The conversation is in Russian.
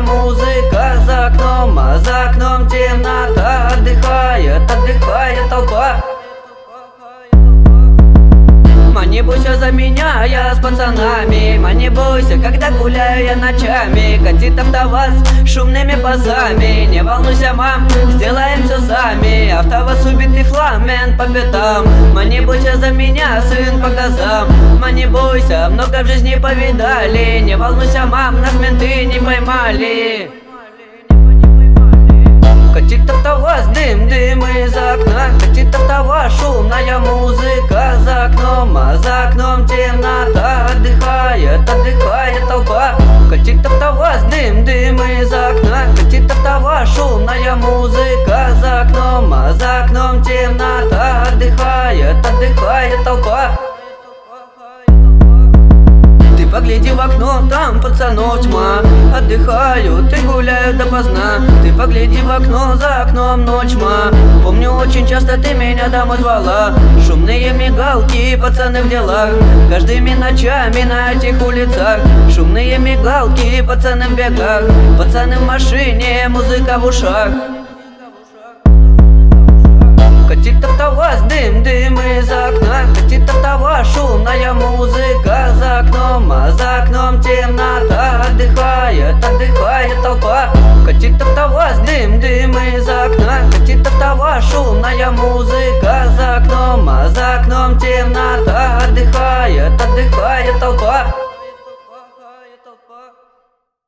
музыка за окном, а за окном темнота. Отдыхает толпа. Не бойся за меня, я с пацанами. Не бойся, когда гуляю я ночами. Катит АвтоВАЗ шумными базами. Не волнуйся, мам, сделаем все сами. АвтоВАЗ убитый фламен по пятам. Не бойся за меня, сын, по газам. Не бойся, много в жизни повидали. Не волнуйся, мам, нас менты не поймали. Катит АвтоВАЗ, дым из окна. Катит АвтоВАЗ, шумная музыка за окном, а за окном темнота. Отдыхает толпа. Катит АвтоВАЗ, дым из окна. Катит АвтоВАЗ, шумная музыка за окном, а за окном темнота. Отдыхает толпа. Погляди в окно, там пацанов тьма. Отдыхают и гуляют допоздна. Ты погляди в окно, за окном ночь тьма. Помню, очень часто ты меня домой звала. Шумные мигалки, пацаны в делах. Каждыми ночами на этих улицах. Шумные мигалки, пацаны в бегах. Пацаны в машине, музыка в ушах. Катит АвтоВАЗ, дым из окна. Катит АвтоВАЗ, шумная музыка за окном, а за окном темнота. Отдыхает толпа. Катит АвтоВАЗ, дым из окна. Катит АвтоВАЗ, шумная музыка за окном, а за окном темнота.